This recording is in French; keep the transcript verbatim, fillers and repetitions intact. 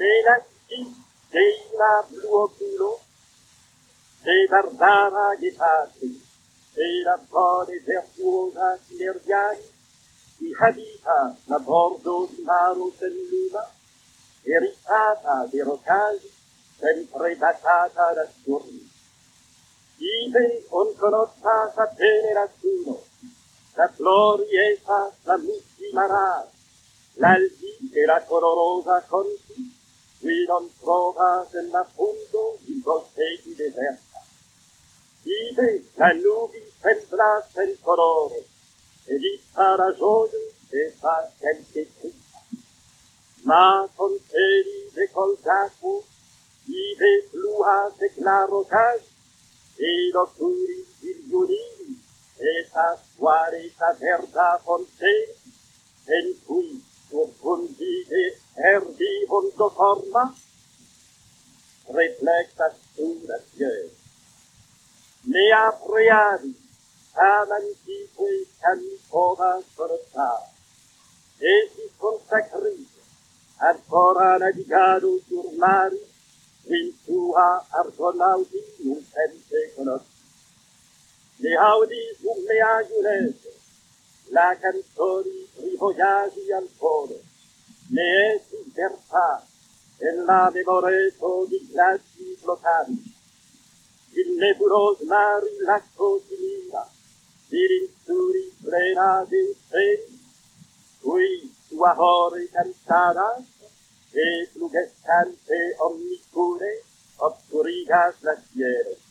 Menasci dei la bluoculo, dei barbara ghetati, e la bode vertuosa sinergiani, di habita la bordo di maro luna, eritata di rocasi, sempre battata da sturni. Ive on conoscata bene nessuno, la glorieta, la mussi marar, l'albi e la colorosa conti, qui non trova nell'appunto i boschi deserta. Ive la nubi sembra il colore, e di ragione e fa sempre tutta. Ma con cieli decoltato, ive flua de claro gas, e noturi giunili, e sa guarita verda con te, en cui surfundite herbivoro forma, reflecta su la cielo. Ne apriavi, amantique campova sorta, e si consacrite, ancora navigado sur mari, in sua argonauti un sempre conosci. Ne audi sur le agulese, la canzoni rivogliagi al foro, ne essi versa, e la memoreto di glaci flotanti. Il nebulos mari l'acco si mira, di rinsuri plena di uccelli, cui sua ore cantada, e flugescante omnicure, obscurigas la cielo.